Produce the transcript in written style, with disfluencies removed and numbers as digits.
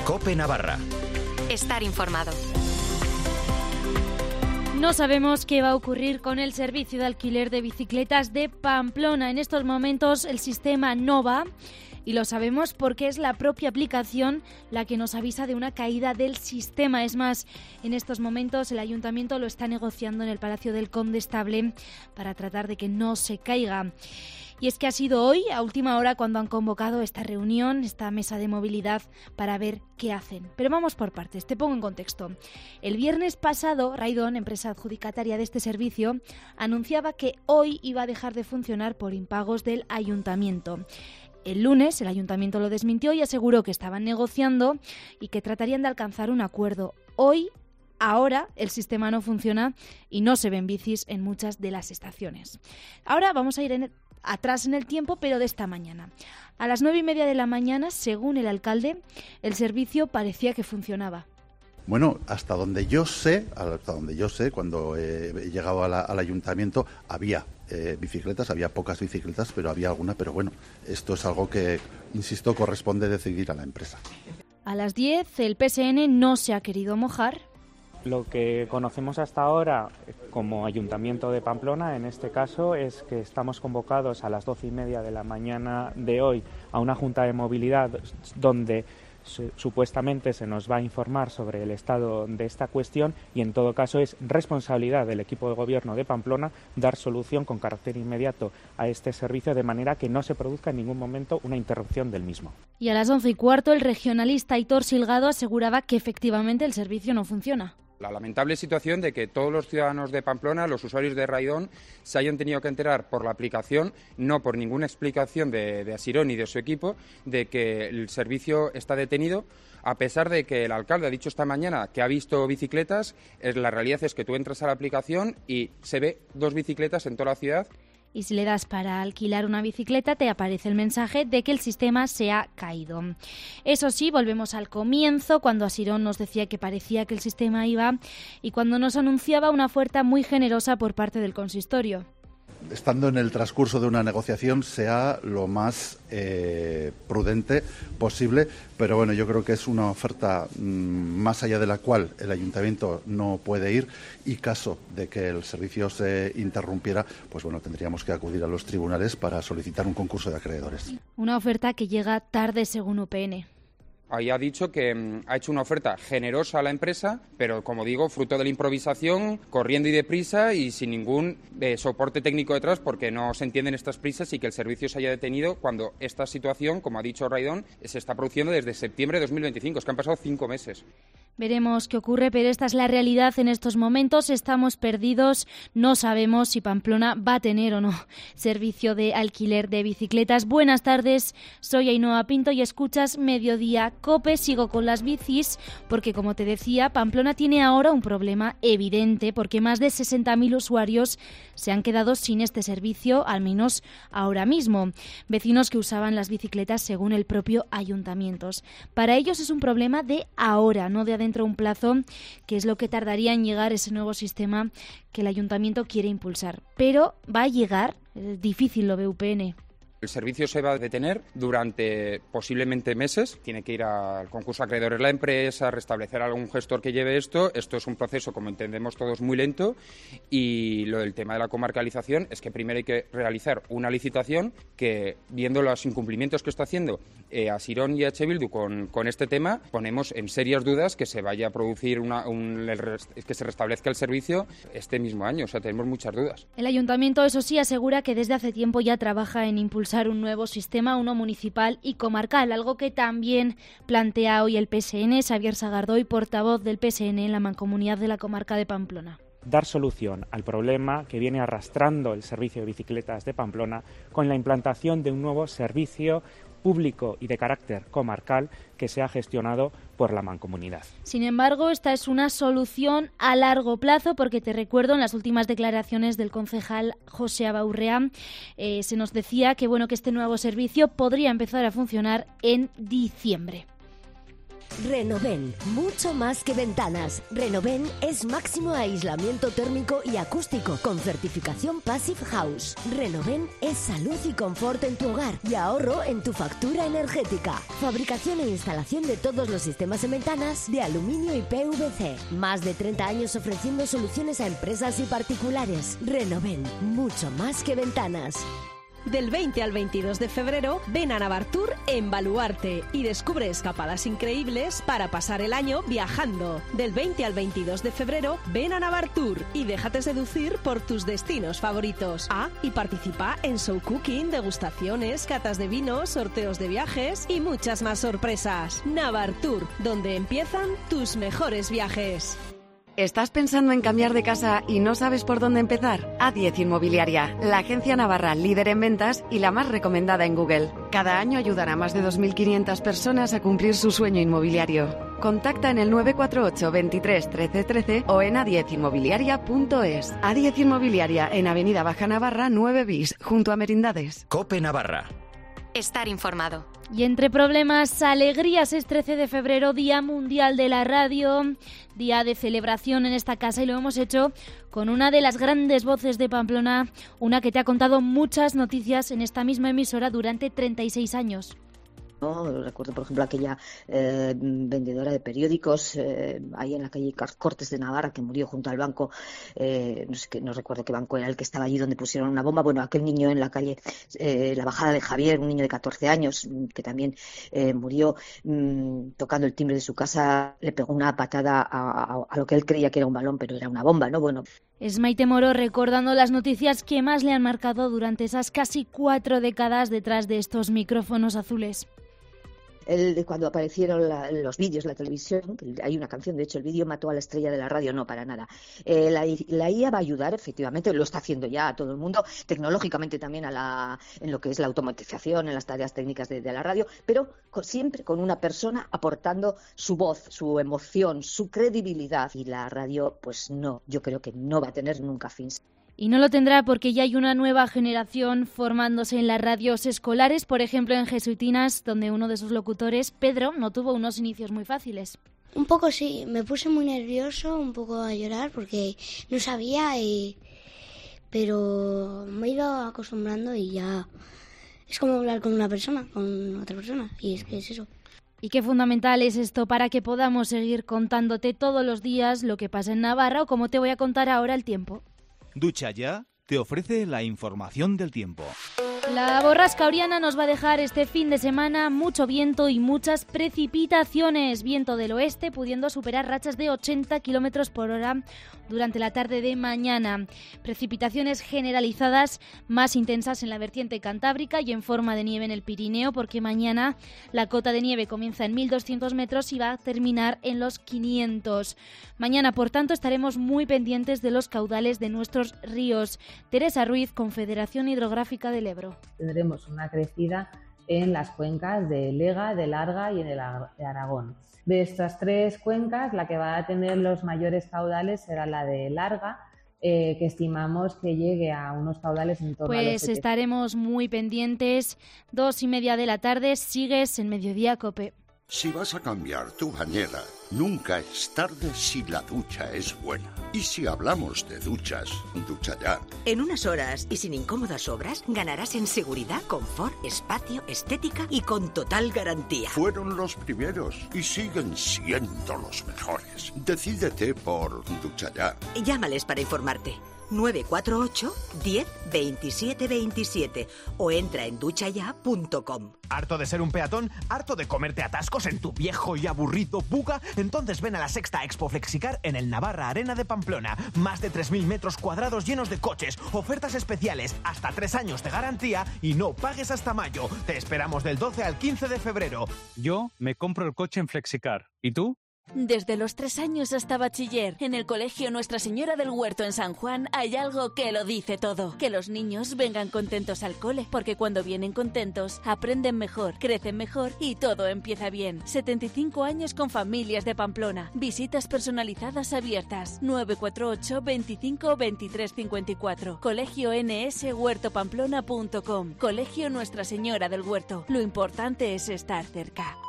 COPE Navarra. Estar informado. No sabemos qué va a ocurrir con el servicio de alquiler de bicicletas de Pamplona. En estos momentos el sistema no va y lo sabemos porque es la propia aplicación la que nos avisa de una caída del sistema. Es más, en estos momentos el ayuntamiento lo está negociando en el Palacio del Condestable para tratar de que no se caiga. Y es que ha sido hoy, a última hora, cuando han convocado esta reunión, esta mesa de movilidad, para ver qué hacen. Pero vamos por partes, te pongo en contexto. El viernes pasado, Raidon, empresa adjudicataria de este servicio, anunciaba que hoy iba a dejar de funcionar por impagos del ayuntamiento. El lunes el ayuntamiento lo desmintió y aseguró que estaban negociando y que tratarían de alcanzar un acuerdo. Ahora el sistema no funciona y no se ven bicis en muchas de las estaciones. Ahora vamos a ir atrás en el tiempo, pero de esta mañana. A las 9:30 de la mañana, según el alcalde, el servicio parecía que funcionaba. Bueno, hasta donde yo sé, cuando he llegado al ayuntamiento, había bicicletas, había pocas bicicletas, pero había alguna. Pero bueno, esto es algo que, insisto, corresponde decidir a la empresa. A las 10, el PSN no se ha querido mojar. Lo que conocemos hasta ahora como Ayuntamiento de Pamplona, en este caso, es que estamos convocados a las 12:30 de la mañana de hoy a una junta de movilidad donde supuestamente se nos va a informar sobre el estado de esta cuestión y en todo caso es responsabilidad del equipo de gobierno de Pamplona dar solución con carácter inmediato a este servicio de manera que no se produzca en ningún momento una interrupción del mismo. Y a las 11:15 el regionalista Aitor Silgado aseguraba que efectivamente el servicio no funciona. La lamentable situación de que todos los ciudadanos de Pamplona, los usuarios de Raidon, se hayan tenido que enterar por la aplicación, no por ninguna explicación de Asirón y de su equipo, de que el servicio está detenido, a pesar de que el alcalde ha dicho esta mañana que ha visto bicicletas. La realidad es que tú entras a la aplicación y se ve 2 bicicletas en toda la ciudad. Y si le das para alquilar una bicicleta, te aparece el mensaje de que el sistema se ha caído. Eso sí, volvemos al comienzo, cuando Asirón nos decía que parecía que el sistema iba y cuando nos anunciaba una oferta muy generosa por parte del consistorio. Estando en el transcurso de una negociación, sea lo más prudente posible, pero bueno, yo creo que es una oferta más allá de la cual el ayuntamiento no puede ir, y caso de que el servicio se interrumpiera, pues bueno, tendríamos que acudir a los tribunales para solicitar un concurso de acreedores. Una oferta que llega tarde según UPN. Ahí ha dicho que ha hecho una oferta generosa a la empresa, pero como digo, fruto de la improvisación, corriendo y deprisa y sin ningún soporte técnico detrás, porque no se entienden estas prisas y que el servicio se haya detenido cuando esta situación, como ha dicho Raidon, se está produciendo desde septiembre de 2025. Es que han pasado 5 meses. Veremos qué ocurre, pero esta es la realidad en estos momentos. Estamos perdidos, no sabemos si Pamplona va a tener o no servicio de alquiler de bicicletas. Buenas tardes, soy Ainhoa Pinto y escuchas Mediodía COPE. Sigo con las bicis porque, como te decía, Pamplona tiene ahora un problema evidente porque más de 60.000 usuarios se han quedado sin este servicio, al menos ahora mismo. Vecinos que usaban las bicicletas según el propio ayuntamiento. Para ellos es un problema de ahora, no de adentro un plazo, que es lo que tardaría en llegar ese nuevo sistema que el ayuntamiento quiere impulsar. Pero va a llegar, difícil lo ve UPN. El servicio se va a detener durante posiblemente meses. Tiene que ir al concurso de acreedores la empresa, restablecer a algún gestor que lleve esto. Esto es un proceso, como entendemos todos, muy lento. Y lo del tema de la comarcalización es que primero hay que realizar una licitación que, viendo los incumplimientos que está haciendo Asirón y H. Bildu con este tema, ponemos en serias dudas que se vaya a producir que se restablezca el servicio este mismo año. O sea, tenemos muchas dudas. El ayuntamiento, eso sí, asegura que desde hace tiempo ya trabaja en impulsar un nuevo sistema, uno municipal y comarcal, algo que también plantea hoy el PSN. Xavier Sagardoy, portavoz del PSN en la Mancomunidad de la Comarca de Pamplona. Dar solución al problema que viene arrastrando el servicio de bicicletas de Pamplona con la implantación de un nuevo servicio público y de carácter comarcal que sea gestionado por la Mancomunidad. Sin embargo, esta es una solución a largo plazo porque te recuerdo, en las últimas declaraciones del concejal José Abaurrea se nos decía que este nuevo servicio podría empezar a funcionar en diciembre. Renoven, mucho más que ventanas. Renoven es máximo aislamiento térmico y acústico con certificación Passive House. Renoven es salud y confort en tu hogar y ahorro en tu factura energética. Fabricación e instalación de todos los sistemas en ventanas de aluminio y PVC. Más de 30 años ofreciendo soluciones a empresas y particulares. Renoven, mucho más que ventanas. Del 20 al 22 de febrero, ven a Navartur en Baluarte y descubre escapadas increíbles para pasar el año viajando. Del 20 al 22 de febrero, ven a Navartur y déjate seducir por tus destinos favoritos. Y participa en show cooking, degustaciones, catas de vinos, sorteos de viajes y muchas más sorpresas. Navartur, donde empiezan tus mejores viajes. ¿Estás pensando en cambiar de casa y no sabes por dónde empezar? A10 Inmobiliaria, la agencia navarra líder en ventas y la más recomendada en Google. Cada año ayudará a más de 2.500 personas a cumplir su sueño inmobiliario. Contacta en el 948 23 13 13 o en a10inmobiliaria.es. A10 Inmobiliaria, en Avenida Baja Navarra 9 bis, junto a Merindades. COPE Navarra. Estar informado. Y entre problemas, alegrías, es 13 de febrero, Día Mundial de la Radio, día de celebración en esta casa, y lo hemos hecho con una de las grandes voces de Pamplona, una que te ha contado muchas noticias en esta misma emisora durante 36 años. ¿no? Recuerdo, por ejemplo, aquella vendedora de periódicos ahí en la calle Cortes de Navarra, que murió junto al banco, no recuerdo qué banco era el que estaba allí donde pusieron una bomba. Bueno, aquel niño en la calle, la bajada de Javier, un niño de 14 años, que también murió tocando el timbre de su casa, le pegó una patada a lo que él creía que era un balón, pero era una bomba, ¿no? Bueno. Es Maite Moro recordando las noticias que más le han marcado durante esas casi 4 décadas detrás de estos micrófonos azules. Cuando aparecieron los vídeos, la televisión, hay una canción, de hecho el vídeo mató a la estrella de la radio, no, para nada. La IA va a ayudar, efectivamente, lo está haciendo ya a todo el mundo, tecnológicamente también en lo que es la automatización, en las tareas técnicas de la radio, pero siempre con una persona aportando su voz, su emoción, su credibilidad. Y la radio, pues no, yo creo que no va a tener nunca fin. Y no lo tendrá porque ya hay una nueva generación formándose en las radios escolares, por ejemplo en Jesuitinas, donde uno de sus locutores, Pedro, no tuvo unos inicios muy fáciles. Un poco sí, me puse muy nervioso, un poco a llorar porque no sabía, pero me he ido acostumbrando y ya es como hablar con una persona, con otra persona, y es que es eso. Y qué fundamental es esto para que podamos seguir contándote todos los días lo que pasa en Navarra o como te voy a contar ahora el tiempo. Ducha Ya te ofrece la información del tiempo. La borrasca Oriana nos va a dejar este fin de semana mucho viento y muchas precipitaciones. Viento del oeste pudiendo superar rachas de 80 km por hora durante la tarde de mañana. Precipitaciones generalizadas más intensas en la vertiente cantábrica y en forma de nieve en el Pirineo, porque mañana la cota de nieve comienza en 1.200 metros y va a terminar en los 500. Mañana, por tanto, estaremos muy pendientes de los caudales de nuestros ríos. Teresa Ruiz, Confederación Hidrográfica del Ebro. Tendremos una crecida en las cuencas de Lega, de Larga y de Aragón. De estas tres cuencas, la que va a tener los mayores caudales será la de Larga, que estimamos que llegue a unos caudales en torno a los 700. Estaremos muy pendientes. 2:30 de la tarde, sigues en Mediodía Cope. Si vas a cambiar tu bañera, nunca es tarde si la ducha es buena. Y si hablamos de duchas, Ducha Ya. En unas horas y sin incómodas obras, ganarás en seguridad, confort, espacio, estética y con total garantía. Fueron los primeros y siguen siendo los mejores. Decídete por Ducha Ya. Llámales para informarte. 948 10 27 27 o entra en duchaya.com. ¿Harto de ser un peatón? ¿Harto de comerte atascos en tu viejo y aburrido Buga? Entonces ven a la sexta Expo Flexicar en el Navarra Arena de Pamplona. Más de 3.000 metros cuadrados llenos de coches, ofertas especiales, hasta 3 años de garantía y no pagues hasta mayo. Te esperamos del 12 al 15 de febrero. Yo me compro el coche en Flexicar. ¿Y tú? Desde los 3 años hasta bachiller, en el colegio Nuestra Señora del Huerto en San Juan hay algo que lo dice todo. Que los niños vengan contentos al cole, porque cuando vienen contentos, aprenden mejor, crecen mejor y todo empieza bien. 75 años con familias de Pamplona. Visitas personalizadas abiertas. 948 25 23 54. colegioNShuertopamplona.com. Colegio Nuestra Señora del Huerto. Lo importante es estar cerca.